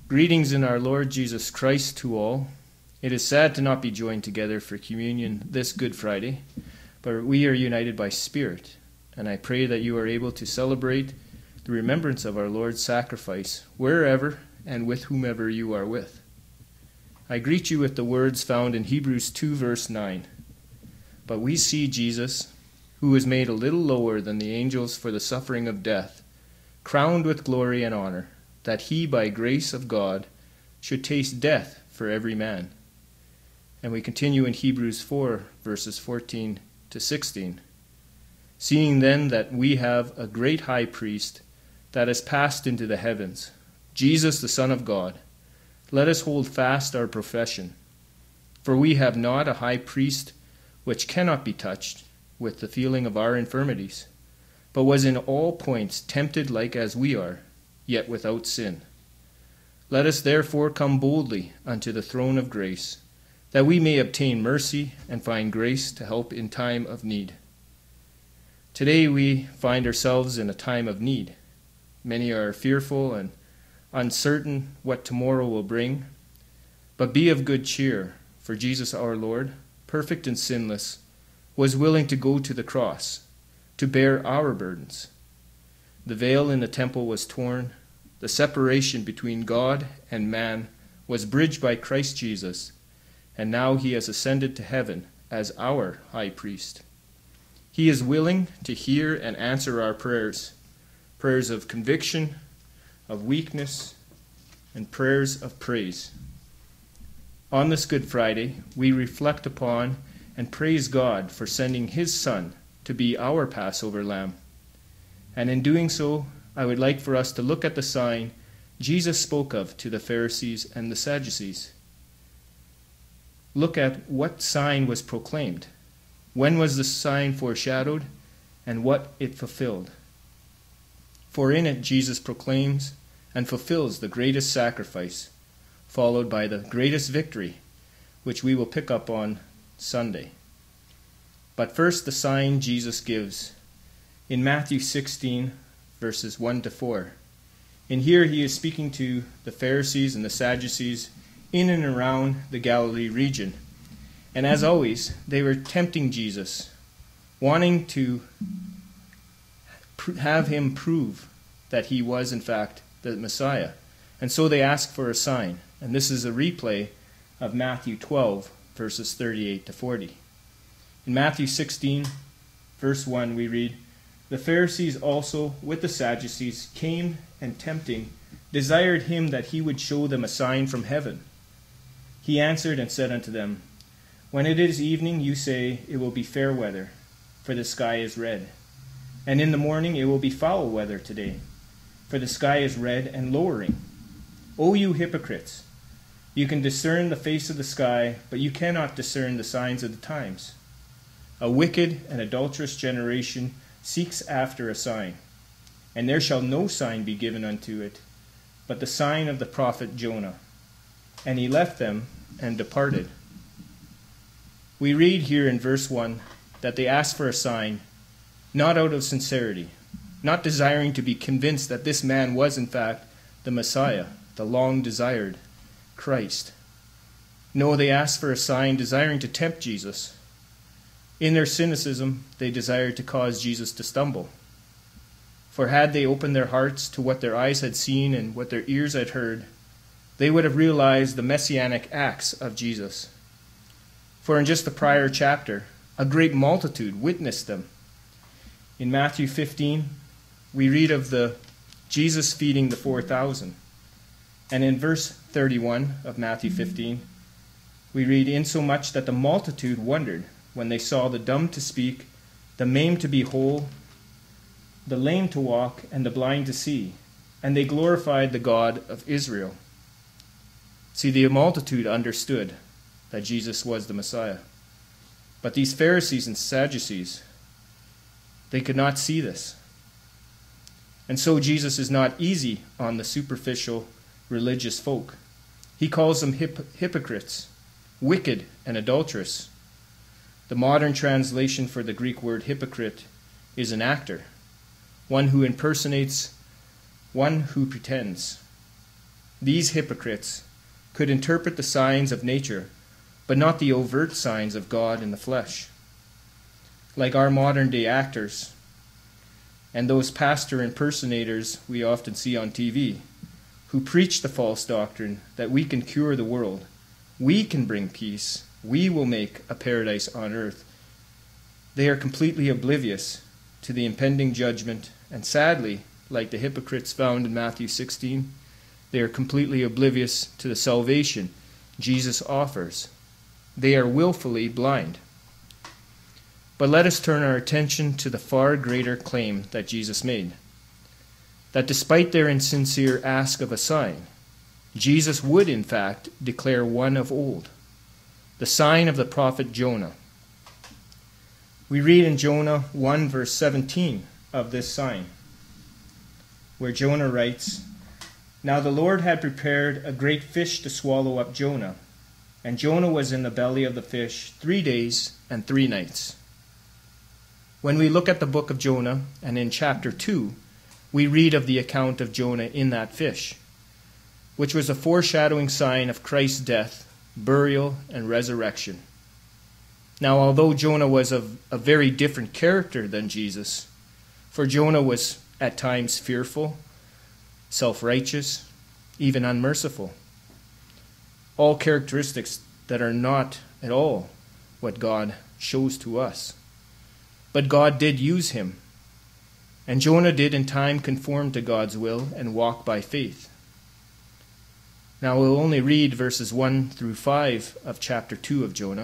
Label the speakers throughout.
Speaker 1: Greetings in our Lord Jesus Christ to all. It is sad to not be joined together for communion this Good Friday, but we are united by Spirit, and I pray that you are able to celebrate the remembrance of our Lord's sacrifice wherever and with whomever you are with. I greet you with the words found in Hebrews 2 verse 9. But we see Jesus, who was made a little lower than the angels for the suffering of death, crowned with glory and honor, that he, by grace of God, should taste death for every man. And we continue in Hebrews 4, verses 14 to 16. Seeing then that we have a great high priest that has passed into the heavens, Jesus the Son of God, let us hold fast our profession. For we have not a high priest which cannot be touched with the feeling of our infirmities, but was in all points tempted like as we are, yet without sin. Let us therefore come boldly unto the throne of grace, that we may obtain mercy and find grace to help in time of need. Today we find ourselves in a time of need. Many are fearful and uncertain what tomorrow will bring. But be of good cheer, for Jesus our Lord, perfect and sinless, was willing to go to the cross, to bear our burdens. The veil in the temple was torn. The separation between God and man was bridged by Christ Jesus, and now he has ascended to heaven as our high priest. He is willing to hear and answer our prayers, prayers of conviction, of weakness, and prayers of praise. On this Good Friday, we reflect upon and praise God for sending his Son to be our Passover lamb. And in doing so, I would like for us to look at the sign Jesus spoke of to the Pharisees and the Sadducees. Look at what sign was proclaimed. When was the sign foreshadowed, and what it fulfilled? For in it Jesus proclaims and fulfills the greatest sacrifice, followed by the greatest victory, which we will pick up on Sunday. But first, the sign Jesus gives in Matthew 16, verses 1 to 4. And here he is speaking to the Pharisees and the Sadducees in and around the Galilee region. And as always, they were tempting Jesus, wanting to have him prove that he was in fact the Messiah. And so they asked for a sign. And this is a replay of Matthew 12, verses 38 to 40. In Matthew 16, verse 1, we read, "The Pharisees also with the Sadducees came and tempting, desired him that he would show them a sign from heaven. He answered and said unto them, When it is evening, you say, It will be fair weather, for the sky is red. And in the morning it will be foul weather today, for the sky is red and lowering. O you hypocrites! You can discern the face of the sky, but you cannot discern the signs of the times. A wicked and adulterous generation seeks after a sign, and there shall no sign be given unto it, but the sign of the prophet Jonah. And he left them and departed." We read here in verse 1 that they asked for a sign, not out of sincerity, not desiring to be convinced that this man was in fact the Messiah, the long-desired Christ. No, they asked for a sign desiring to tempt Jesus. In their cynicism, they desired to cause Jesus to stumble. For had they opened their hearts to what their eyes had seen and what their ears had heard, they would have realized the messianic acts of Jesus. For in just the prior chapter, a great multitude witnessed them. In Matthew 15, we read of Jesus feeding the 4,000. And in verse 31 of Matthew 15, we read, "Insomuch that the multitude wondered when they saw the dumb to speak, the maimed to be whole, the lame to walk, and the blind to see. And they glorified the God of Israel." See, the multitude understood that Jesus was the Messiah. But these Pharisees and Sadducees, they could not see this. And so Jesus is not easy on the superficial religious folk. He calls them hypocrites, wicked and adulterous. The modern translation for the Greek word hypocrite is an actor, one who impersonates, one who pretends. these hypocrites could interpret the signs of nature, but not the overt signs of God in the flesh. Like our modern-day actors and those pastor impersonators we often see on TV, who preach the false doctrine that we can cure the world, we can bring peace, we will make a paradise on earth. They are completely oblivious to the impending judgment, and sadly, like the hypocrites found in Matthew 16, they are completely oblivious to the salvation Jesus offers. They are willfully blind. But let us turn our attention to the far greater claim that Jesus made, that despite their insincere ask of a sign, Jesus would in fact declare one of old, the sign of the prophet Jonah. We read in Jonah 1 verse 17 of this sign, where Jonah writes, "Now the Lord had prepared a great fish to swallow up Jonah, and Jonah was in the belly of the fish 3 days and 3 nights." When we look at the book of Jonah, and in chapter 2, we read of the account of Jonah in that fish, which was a foreshadowing sign of Christ's death, burial, and resurrection. Now, although Jonah was of a very different character than Jesus, for Jonah was at times fearful, self-righteous, even unmerciful, all characteristics that are not at all what God shows to us. But God did use him, and Jonah did in time conform to God's will and walk by faith. Now we'll only read verses 1 through 5 of chapter 2 of Jonah,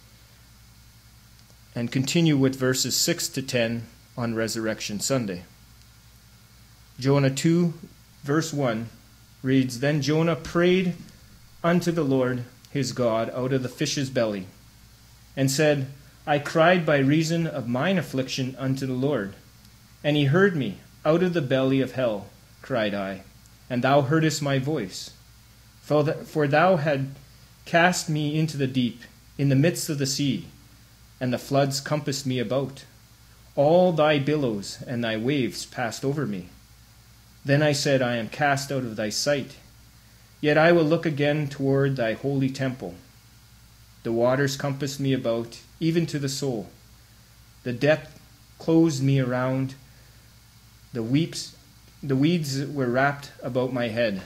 Speaker 1: and continue with verses 6 to 10 on Resurrection Sunday. Jonah 2, verse 1 reads, "Then Jonah prayed unto the Lord his God out of the fish's belly, and said, I cried by reason of mine affliction unto the Lord. And he heard me. Out of the belly of hell cried I, and thou heardest my voice. For thou had cast me into the deep, in the midst of the sea, and the floods compassed me about. All thy billows and thy waves passed over me. Then I said, I am cast out of thy sight. Yet I will look again toward thy holy temple. The waters compassed me about, even to the soul. The depth closed me around. The weeds were wrapped about my head."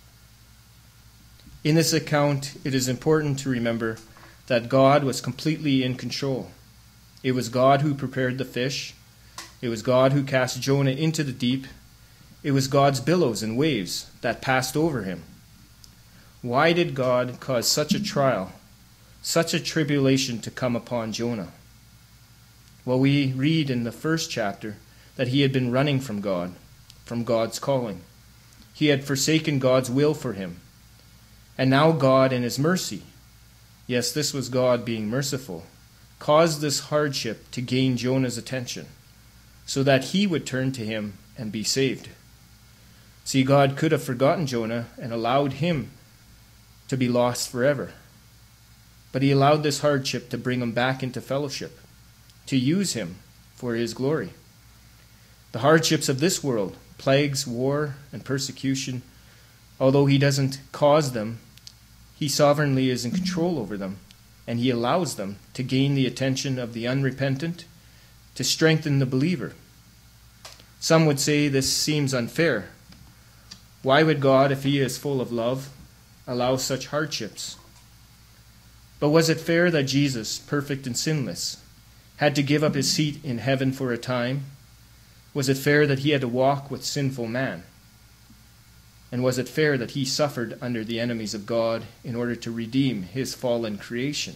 Speaker 1: In this account, it is important to remember that God was completely in control. It was God who prepared the fish. It was God who cast Jonah into the deep. It was God's billows and waves that passed over him. Why did God cause such a trial, such a tribulation to come upon Jonah? Well, we read in the first chapter that he had been running from God, from God's calling. He had forsaken God's will for him. And now God in his mercy, yes, this was God being merciful, caused this hardship to gain Jonah's attention, so that he would turn to him and be saved. See, God could have forgotten Jonah and allowed him to be lost forever. But he allowed this hardship to bring him back into fellowship, to use him for his glory. The hardships of this world, plagues, war, and persecution, although he doesn't cause them, he sovereignly is in control over them, and he allows them to gain the attention of the unrepentant, to strengthen the believer. Some would say this seems unfair. Why would God, if he is full of love, allow such hardships? But was it fair that Jesus, perfect and sinless, had to give up his seat in heaven for a time? Was it fair that he had to walk with sinful man? And was it fair that he suffered under the enemies of God in order to redeem his fallen creation?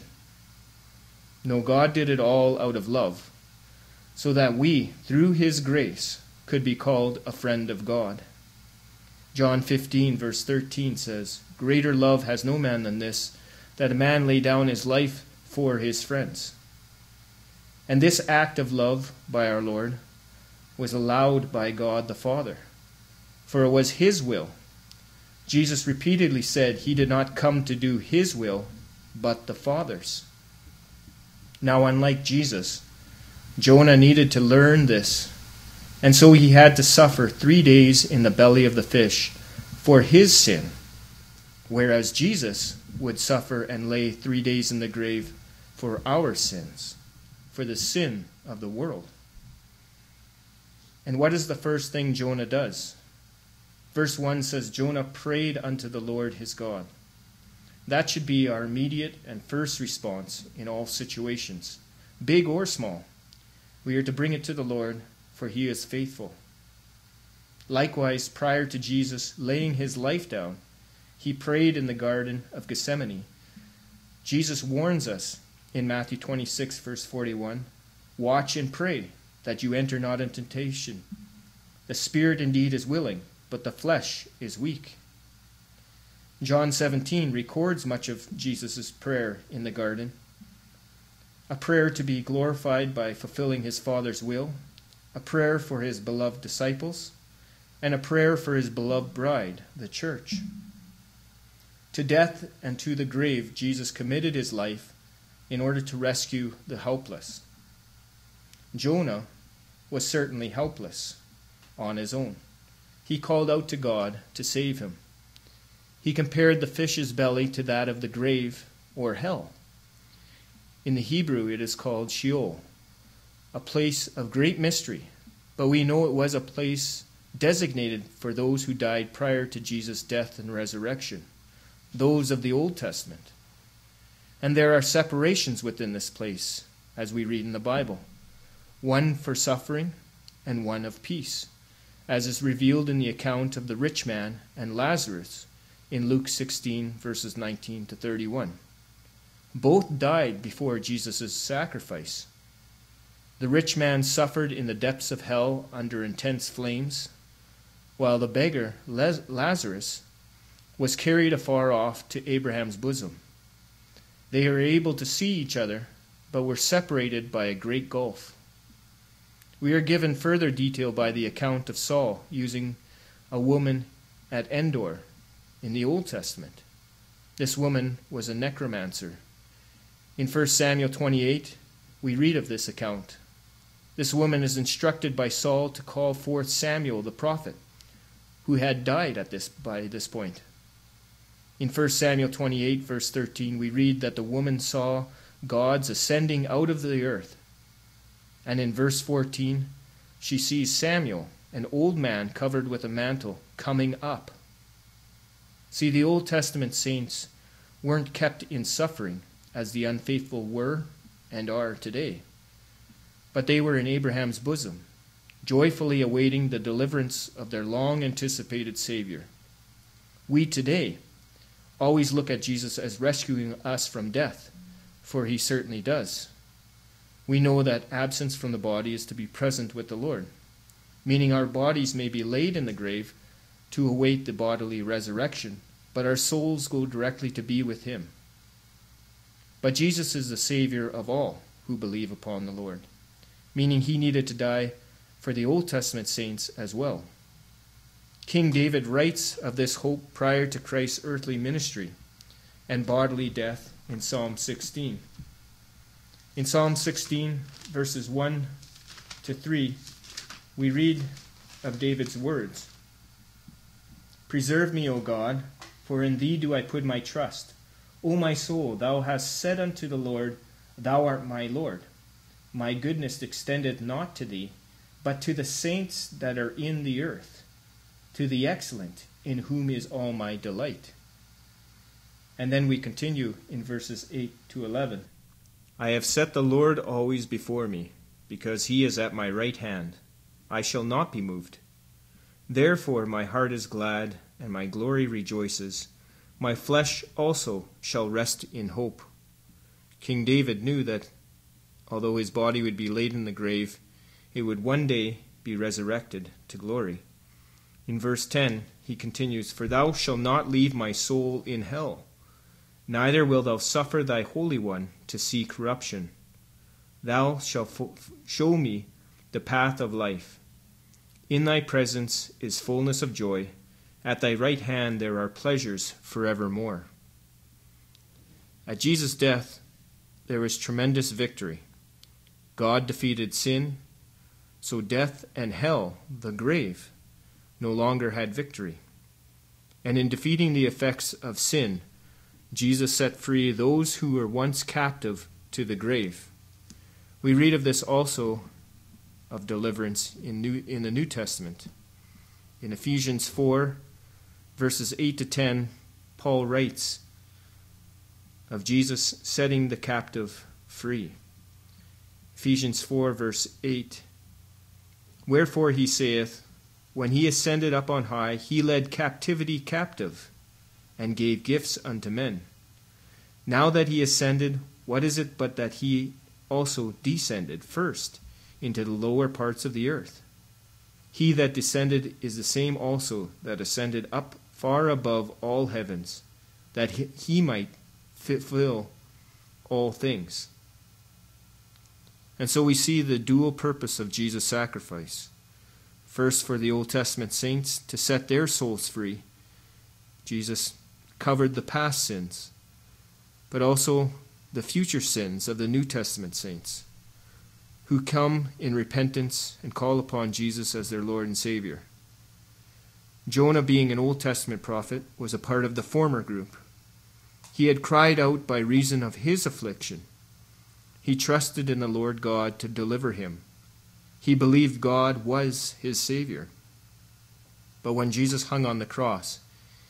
Speaker 1: No, God did it all out of love, so that we, through his grace, could be called a friend of God. John 15, verse 13 says, "Greater love has no man than this, that a man lay down his life for his friends." And this act of love by our Lord was allowed by God the Father, for it was his will. Jesus repeatedly said he did not come to do his will, but the Father's. Now, unlike Jesus, Jonah needed to learn this, and so he had to suffer 3 days in the belly of the fish for his sin whereas Jesus would suffer and lay 3 days in the grave for our sins, for the sin of the world. And what is the first thing Jonah does? Verse 1 says, Jonah prayed unto the Lord his God. That should be our immediate and first response in all situations, big or small. We are to bring it to the Lord, for he is faithful. Likewise, prior to Jesus laying his life down, he prayed in the Garden of Gethsemane. Jesus warns us in Matthew 26, verse 41, watch and pray that you enter not into temptation. The spirit indeed is willing, but the flesh is weak. John 17 records much of Jesus' prayer in the garden. A prayer to be glorified by fulfilling his Father's will, a prayer for his beloved disciples, and a prayer for his beloved bride, the church. To death and to the grave, Jesus committed his life in order to rescue the helpless. Jonah was certainly helpless on his own. He called out to God to save him. He compared the fish's belly to that of the grave or hell. In the Hebrew, it is called Sheol, a place of great mystery, but we know it was a place designated for those who died prior to Jesus' death and resurrection, those of the Old Testament. And there are separations within this place, as we read in the Bible, one for suffering and one of peace, as is revealed in the account of the rich man and Lazarus in Luke 16, verses 19 to 31. Both died before Jesus' sacrifice. The rich man suffered in the depths of hell under intense flames, while the beggar, Lazarus, was carried afar off to Abraham's bosom. They were able to see each other, but were separated by a great gulf. We are given further detail by the account of Saul using a woman at Endor in the Old Testament. This woman was a necromancer. In 1 Samuel 28, we read of this account. This woman is instructed by Saul to call forth Samuel the prophet, who had died by this point. In 1 Samuel 28, verse 13, we read that the woman saw gods ascending out of the earth. And in verse 14, she sees Samuel, an old man covered with a mantle, coming up. See, the Old Testament saints weren't kept in suffering as the unfaithful were and are today, but they were in Abraham's bosom, joyfully awaiting the deliverance of their long-anticipated Savior. We today always look at Jesus as rescuing us from death, for he certainly does. We know that absence from the body is to be present with the Lord, meaning our bodies may be laid in the grave to await the bodily resurrection, but our souls go directly to be with him. But Jesus is the Savior of all who believe upon the Lord, meaning he needed to die for the Old Testament saints as well. King David writes of this hope prior to Christ's earthly ministry and bodily death in Psalm 16. In Psalm 16, verses 1 to 3, we read of David's words. Preserve me, O God, for in thee do I put my trust. O my soul, thou hast said unto the Lord, Thou art my Lord. My goodness extendeth not to thee, but to the saints that are in the earth, to the excellent, in whom is all my delight. And then we continue in verses 8 to 11. I have set the Lord always before me, because he is at my right hand. I shall not be moved. Therefore my heart is glad, and my glory rejoices. My flesh also shall rest in hope. King David knew that, although his body would be laid in the grave, it would one day be resurrected to glory. In verse 10, he continues, For thou shalt not leave my soul in hell, neither wilt thou suffer thy Holy One to see corruption. Thou shalt show me the path of life. In thy presence is fullness of joy. At thy right hand there are pleasures forevermore. At Jesus' death, there was tremendous victory. God defeated sin, so death and hell, the grave, no longer had victory. And in defeating the effects of sin, Jesus set free those who were once captive to the grave. We read of this also, of deliverance, in the New Testament. In Ephesians 4, verses 8 to 10, Paul writes of Jesus setting the captive free. Ephesians 4, verse 8, "Wherefore he saith, when he ascended up on high, he led captivity captive, and gave gifts unto men. Now that he ascended, what is it but that he also descended first into the lower parts of the earth? He that descended is the same also that ascended up far above all heavens, that he might fulfill all things." And so we see the dual purpose of Jesus' sacrifice. First, for the Old Testament saints to set their souls free. Jesus covered the past sins, but also the future sins of the New Testament saints who come in repentance and call upon Jesus as their Lord and Savior. Jonah, being an Old Testament prophet, was a part of the former group. He had cried out by reason of his affliction. He trusted in the Lord God to deliver him. He believed God was his Savior. But when Jesus hung on the cross,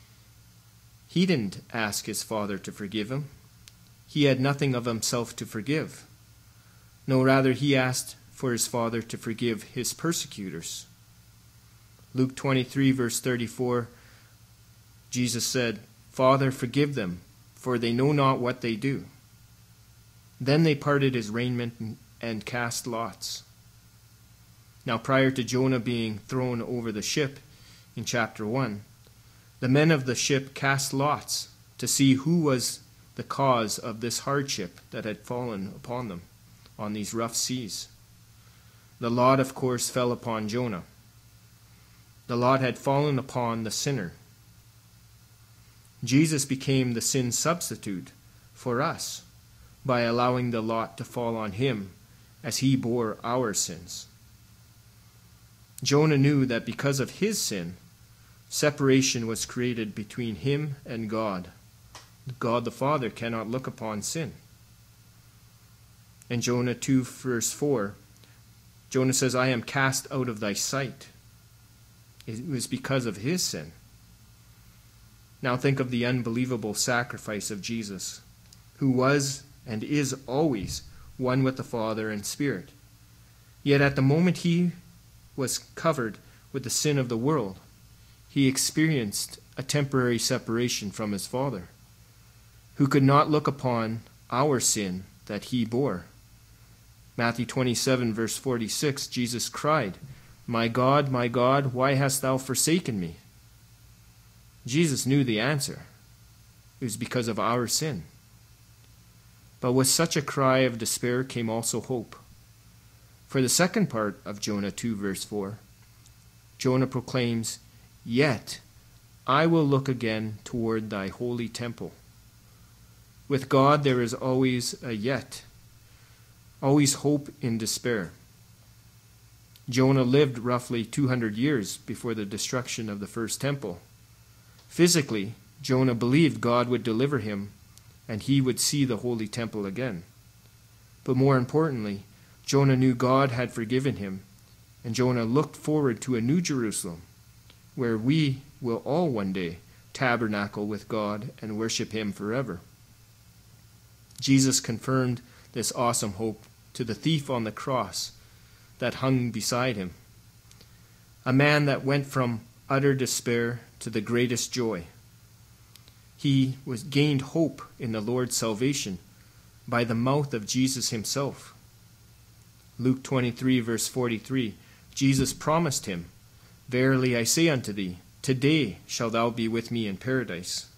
Speaker 1: he didn't ask his Father to forgive him. He had nothing of himself to forgive. No, rather he asked for his Father to forgive his persecutors. Luke 23, verse 34, Jesus said, "Father, forgive them, for they know not what they do." Then they parted his raiment and cast lots. Now, prior to Jonah being thrown over the ship in chapter 1, the men of the ship cast lots to see who was the cause of this hardship that had fallen upon them on these rough seas. The lot, of course, fell upon Jonah. The lot had fallen upon the sinner. Jesus became the sin substitute for us by allowing the lot to fall on him as he bore our sins. Jonah knew that because of his sin, separation was created between him and God. God the Father cannot look upon sin. In Jonah 2, verse 4, Jonah says, "I am cast out of thy sight." It was because of his sin. Now think of the unbelievable sacrifice of Jesus, who was and is always one with the Father and Spirit. Yet at the moment he was covered with the sin of the world, he experienced a temporary separation from his Father, who could not look upon our sin that he bore. Matthew 27, verse 46, Jesus cried, my God, why hast thou forsaken me?" Jesus knew the answer. It was because of our sin. But with such a cry of despair came also hope. For the second part of Jonah 2, verse 4, Jonah proclaims, "Yet I will look again toward thy holy temple." With God there is always a yet, always hope in despair. Jonah lived roughly 200 years before the destruction of the first temple. Physically, Jonah believed God would deliver him and he would see the holy temple again. But more importantly, Jonah knew God had forgiven him, and Jonah looked forward to a new Jerusalem, where we will all one day tabernacle with God and worship him forever. Jesus confirmed this awesome hope to the thief on the cross that hung beside him, a man that went from utter despair to the greatest joy. He gained hope in the Lord's salvation by the mouth of Jesus himself. Luke 23, verse 43, Jesus promised him, "Verily I say unto thee, today shalt thou be with me in paradise."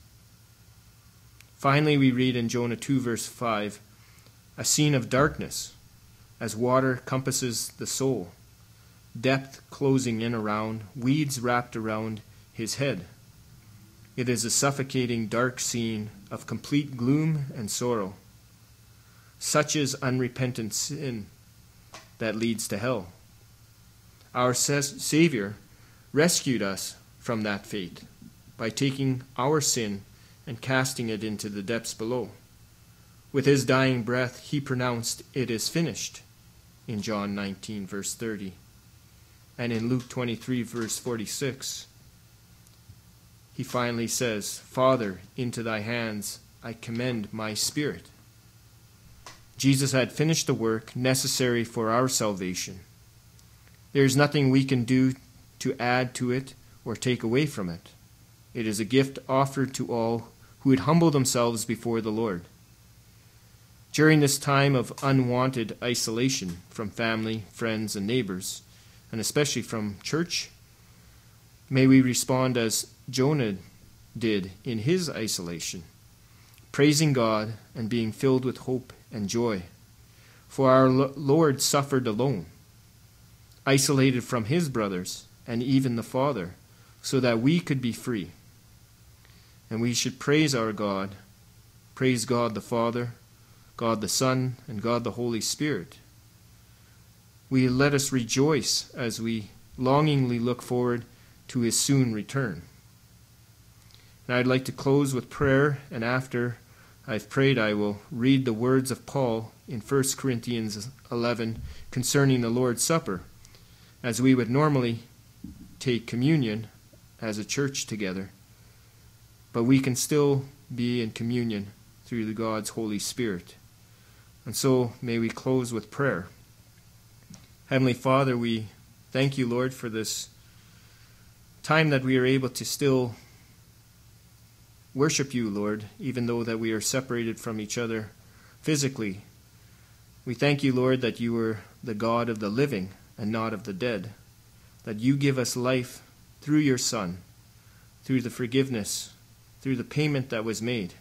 Speaker 1: Finally, we read in Jonah 2, verse 5, a scene of darkness as water compasses the soul, depth closing in around, weeds wrapped around his head. It is a suffocating, dark scene of complete gloom and sorrow. Such is unrepentant sin that leads to hell. Our Savior rescued us from that fate. by taking our sin and casting it into the depths below. With his dying breath, he pronounced, "It is finished," in John 19, verse 30. And in Luke 23, verse 46, he finally says, "Father, into thy hands I commend my spirit." Jesus had finished the work necessary for our salvation. There is nothing we can do to add to it or take away from it. It is a gift offered to all who would humble themselves before the Lord. During this time of unwanted isolation from family, friends, and neighbors, and especially from church, may we respond as Jonah did in his isolation, praising God and being filled with hope and joy. For our Lord suffered alone, isolated from his brothers and even the Father, so that we could be free. And we should praise our God, praise God the Father, God the Son, and God the Holy Spirit. Let us rejoice as we longingly look forward to his soon return. And I'd like to close with prayer, and after I've prayed, I will read the words of Paul in 1 Corinthians 11 concerning the Lord's Supper, as we would normally take communion as a church together. But we can still be in communion through God's Holy Spirit. And so may we close with prayer. Heavenly Father, we thank you, Lord, for this time that we are able to still worship you, Lord, even though that we are separated from each other physically. We thank you, Lord, that you are the God of the living and not of the dead, that you give us life through your Son, through the forgiveness, through the payment that was made.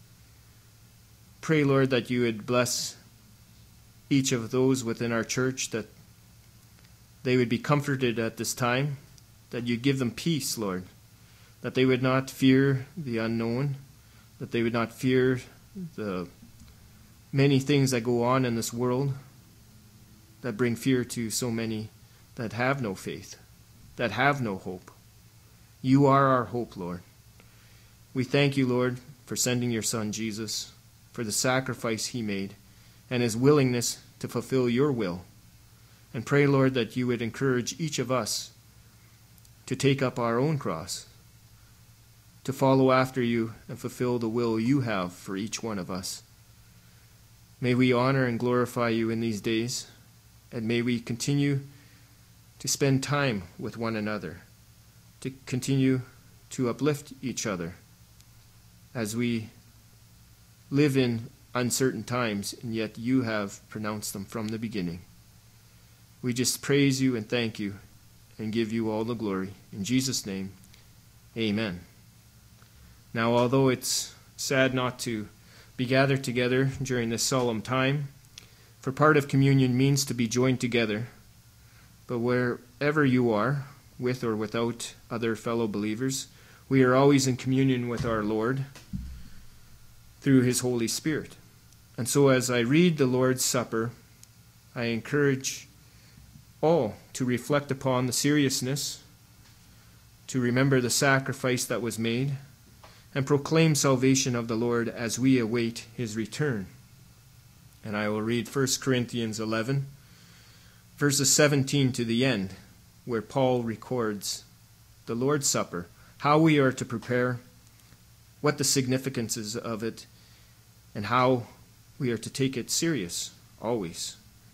Speaker 1: Pray, Lord, that you would bless each of those within our church, that they would be comforted at this time, that you give them peace, Lord, that they would not fear the unknown, that they would not fear the many things that go on in this world that bring fear to so many that have no faith, that have no hope. You are our hope, Lord. We thank you, Lord, for sending your Son, Jesus, for the sacrifice he made and his willingness to fulfill your will. And pray, Lord, that you would encourage each of us to take up our own cross, to follow after you and fulfill the will you have for each one of us. May we honor and glorify you in these days, and may we continue to spend time with one another, to continue to uplift each other as we live in uncertain times, and yet you have pronounced them from the beginning. We just praise you and thank you and give you all the glory. In Jesus' name, amen. Now, although it's sad not to be gathered together during this solemn time, for part of communion means to be joined together, but wherever you are, with or without other fellow believers, we are always in communion with our Lord through his Holy Spirit. And so as I read the Lord's Supper, I encourage all to reflect upon the seriousness, to remember the sacrifice that was made, and proclaim salvation of the Lord as we await his return. And I will read 1 Corinthians 11, verses 17 to the end, where Paul records the Lord's Supper, how we are to prepare, what the significance is of it, and how we are to take it serious always.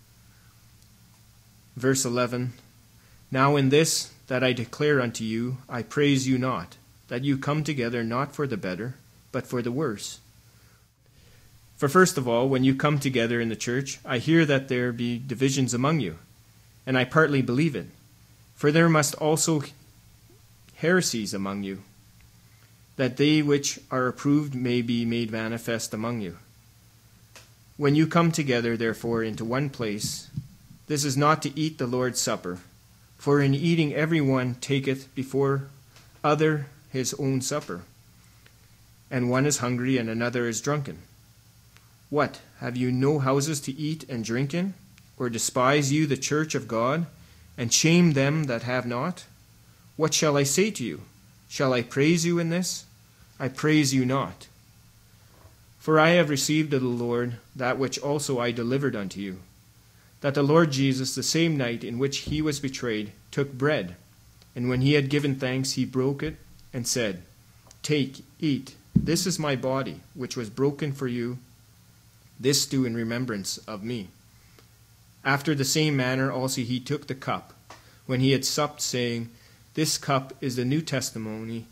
Speaker 1: Verse 11, "Now in this that I declare unto you, I praise you not, that you come together not for the better, but for the worse. For first of all, when you come together in the church, I hear that there be divisions among you, and I partly believe it. For there must also heresies among you, that they which are approved may be made manifest among you. When you come together, therefore, into one place, this is not to eat the Lord's Supper, for in eating every one taketh before other his own supper, and one is hungry and another is drunken. What, have you no houses to eat and drink in? Or despise you the church of God, and shame them that have not? What shall I say to you? Shall I praise you in this? I praise you not. For I have received of the Lord that which also I delivered unto you, that the Lord Jesus, the same night in which he was betrayed, took bread, and when he had given thanks, he broke it, and said, Take, eat, this is my body, which was broken for you. This do in remembrance of me. After the same manner also he took the cup, when he had supped, saying, This cup is the New Testament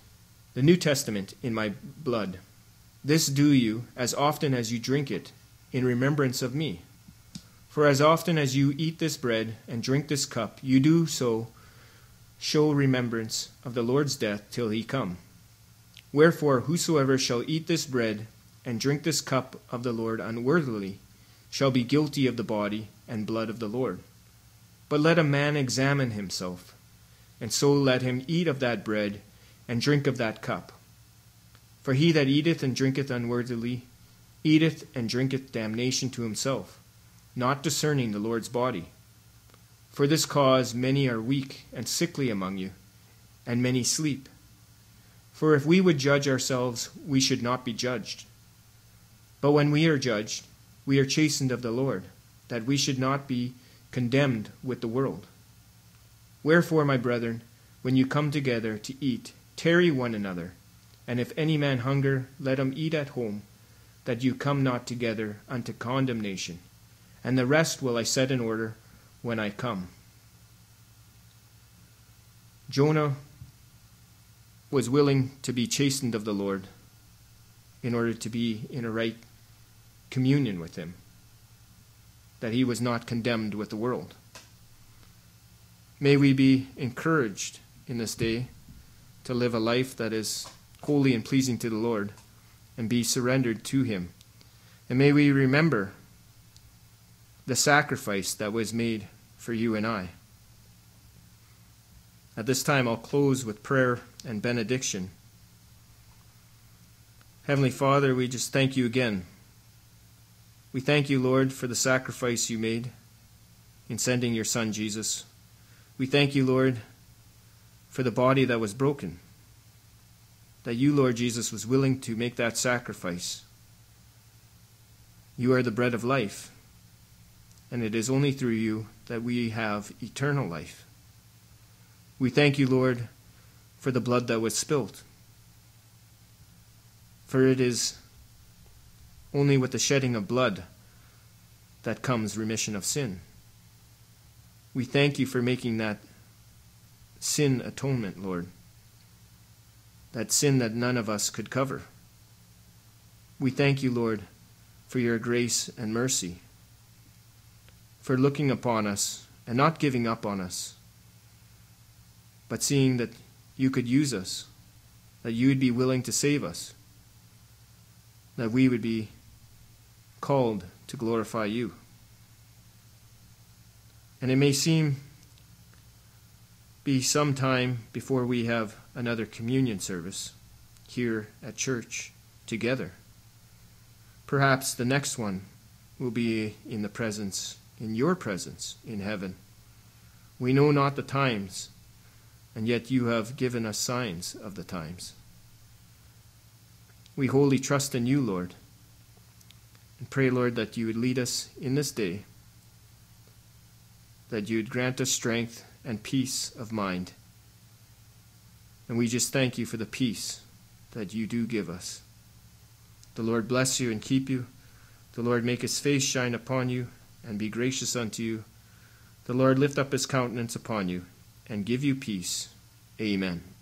Speaker 1: in my blood. This do you, as often as you drink it, in remembrance of me. For as often as you eat this bread and drink this cup, you do so show remembrance of the Lord's death till he come. Wherefore whosoever shall eat this bread and drink this cup of the Lord unworthily shall be guilty of the body and blood of the Lord. But let a man examine himself, and so let him eat of that bread and drink of that cup. For he that eateth and drinketh unworthily eateth and drinketh damnation to himself, not discerning the Lord's body. For this cause many are weak and sickly among you, and many sleep. For if we would judge ourselves, we should not be judged. But when we are judged, we are chastened of the Lord, that we should not be condemned with the world. Wherefore, my brethren, when you come together to eat, tarry one another. And if any man hunger, let him eat at home, that you come not together unto condemnation. And the rest will I set in order when I come. Jonah was willing to be chastened of the Lord in order to be in a right communion with him, that he was not condemned with the world. May we be encouraged in this day to live a life that is holy and pleasing to the Lord and be surrendered to him. And may we remember the sacrifice that was made for you and I. At this time, I'll close with prayer and benediction. Heavenly Father, we just thank you again. We thank you, Lord, for the sacrifice you made in sending your Son, Jesus. We thank you, Lord, for the body that was broken, that you, Lord Jesus, was willing to make that sacrifice. You are the bread of life, and it is only through you that we have eternal life. We thank you, Lord, for the blood that was spilt, for it is only with the shedding of blood that comes remission of sin. We thank you for making that sin atonement, Lord, that sin that none of us could cover. We thank you, Lord, for your grace and mercy, for looking upon us and not giving up on us, but seeing that you could use us, that you would be willing to save us, that we would be called to glorify you. And it may be some time before we have another communion service here at church together. Perhaps the next one will be in your presence in heaven. We know not the times, and yet you have given us signs of the times. We wholly trust in you, Lord, and pray, Lord, that you would lead us in this day, that you would grant us strength and peace of mind. And we just thank you for the peace that you do give us. The Lord bless you and keep you. The Lord make his face shine upon you and be gracious unto you. The Lord lift up his countenance upon you and give you peace. Amen.